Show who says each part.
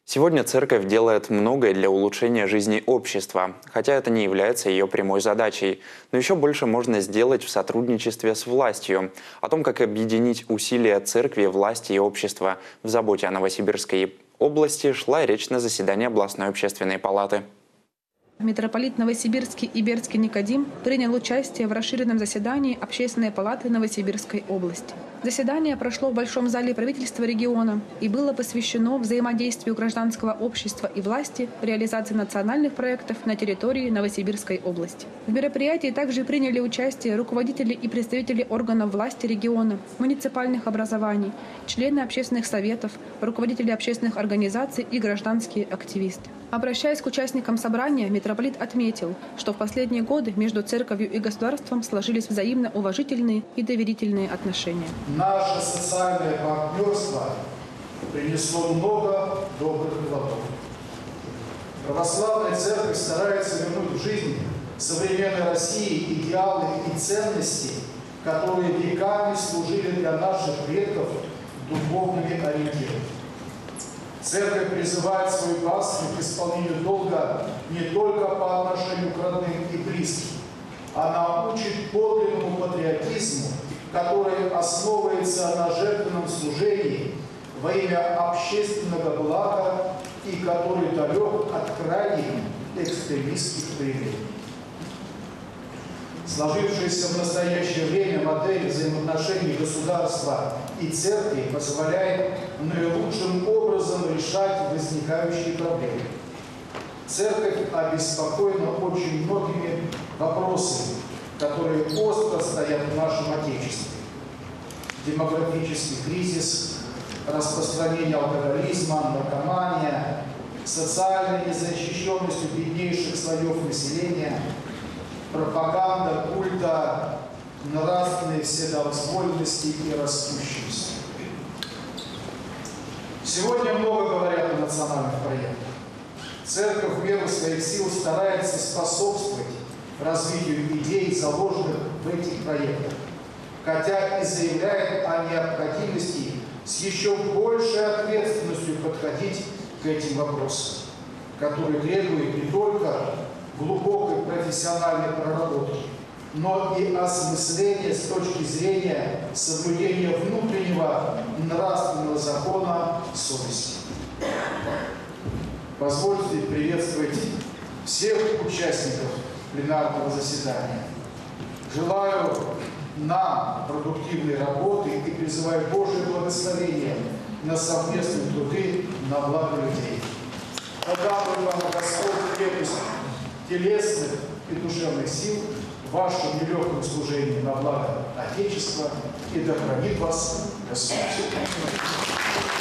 Speaker 1: Сегодня церковь делает многое для улучшения жизни общества, хотя это не является ее прямой задачей. Но еще больше можно сделать в сотрудничестве с властью. О том, как объединить усилия церкви, власти и общества в заботе о Новосибирской области, шла речь на заседании областной общественной палаты.
Speaker 2: Митрополит Новосибирский и Бердский Никодим принял участие в расширенном заседании Общественной палаты Новосибирской области. Заседание прошло в Большом зале правительства региона и было посвящено взаимодействию гражданского общества и власти в реализации национальных проектов на территории Новосибирской области. В мероприятии также приняли участие руководители и представители органов власти региона, муниципальных образований, члены общественных советов, руководители общественных организаций и гражданские активисты. Обращаясь к участникам собрания, митрополит отметил, что в последние годы между церковью и государством сложились взаимно уважительные и доверительные отношения.
Speaker 3: Наше социальное партнерство принесло много добрых плодов. Православная церковь старается вернуть в жизнь современной России идеалы и ценности, которые веками служили для наших предков духовными ориентирами. Церковь призывает свою паству к исполнению долга не только по отношению к родным и близким. Она учит подлинному патриотизму, который основывается на жертвенном служении во имя общественного блага и который далек от крайних экстремистских проявлений. Сложившаяся в настоящее время модель взаимоотношений государства и церкви позволяет наилучшим образом решать возникающие проблемы. Церковь обеспокоена очень многими вопросами, которые остро стоят в нашем Отечестве. Демографический кризис, распространение алкоголизма, наркомания, социальная незащищенность у беднейших слоев населения, пропаганда культа нравственной вседозволенности и распущенности. Сегодня много говорят о национальных проектах. Церковь в меру своих сил старается способствовать развитию идей, заложенных в этих проектах, хотя и заявляет о необходимости с еще большей ответственностью подходить к этим вопросам, которые требуют не только глубокой профессиональной проработки, но и осмысления с точки зрения соблюдения внутреннего нравственного закона совести. Позвольте приветствовать всех участников пленарного заседания. Желаю нам продуктивной работы и призываю Божие благословение на совместные труды на благо людей. Подаруй вам Господь крепость телесных и душевных сил в вашем нелегком служении на благо Отечества и да хранит вас Господь.